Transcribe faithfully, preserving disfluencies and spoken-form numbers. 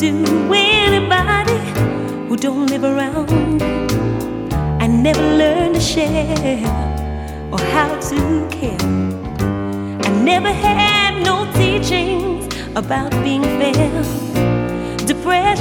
to anybody who don't live around. I never learned to share or how to care. I never had no teachings about being fair. Depression